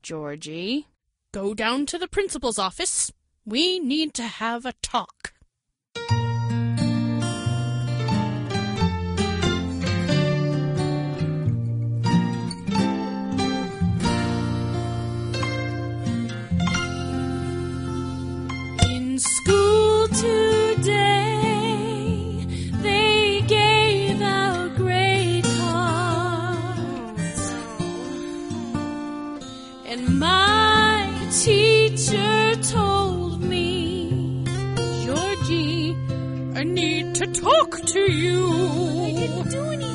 Georgie. Go down to the principal's office. We need to have a talk. In school today, they gave out grade cards. And my teacher told me, Georgie, I need to talk to you.